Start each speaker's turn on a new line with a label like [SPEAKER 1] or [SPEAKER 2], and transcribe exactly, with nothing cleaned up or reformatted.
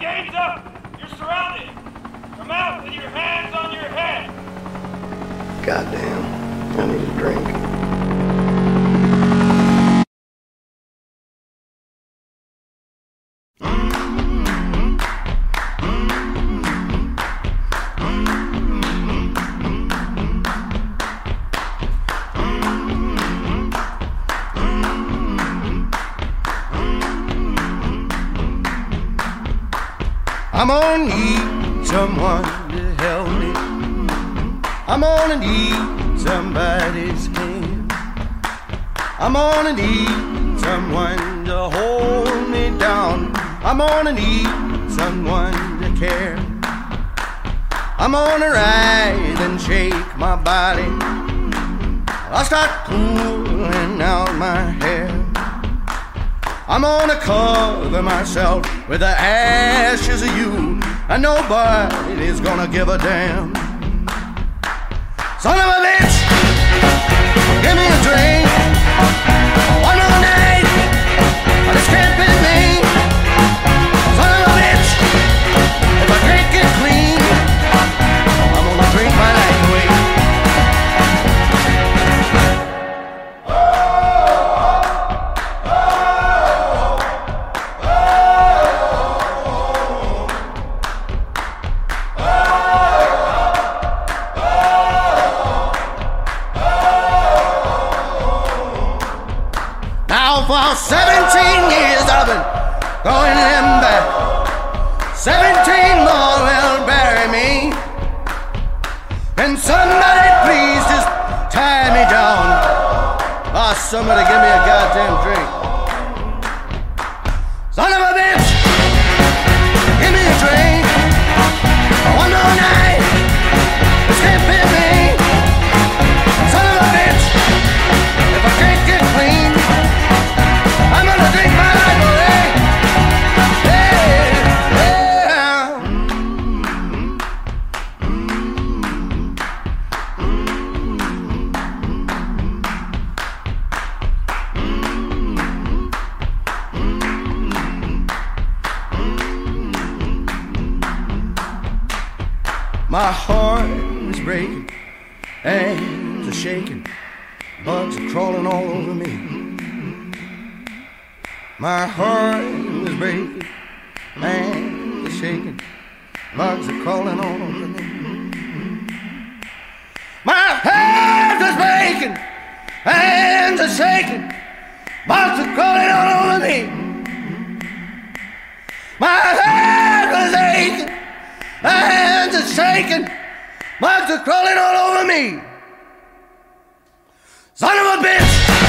[SPEAKER 1] Gates up! You're surrounded! Come out with your hands on your head!
[SPEAKER 2] Goddamn, I need a drink. I'm gonna need someone to help me. I'm gonna need somebody's hand. I'm gonna need someone to hold me down. I'm gonna need someone to care. I'm gonna rise and shake my body. I'll start pulling out my hair. I'm gonna cover myself with the ashes of you, and nobody's gonna give a damn. Son of a bitch, give me a drink. One more night, this can't be me. Son of a bitch, if I drink it clean, I'm gonna drink my life away. For seventeen years I've been going them back. Seventeen more will bury me. Can somebody please just tie me down? Oh, somebody give me a goddamn drink. Son of a bitch, give me a drink. One more night, this can't be me. Son of a bitch, if I can't get clean, I'm gonna drink my life away. Yeah, yeah. My heart is breaking, hands are shaking, bugs are crawling all over me. My heart is breaking, hands are shaking, bugs are crawling all over me. My heart is breaking, hands are shaking, bugs are crawling all over me. My heart is aching, hands are shaking, bugs are crawling all over me. Son of a bitch!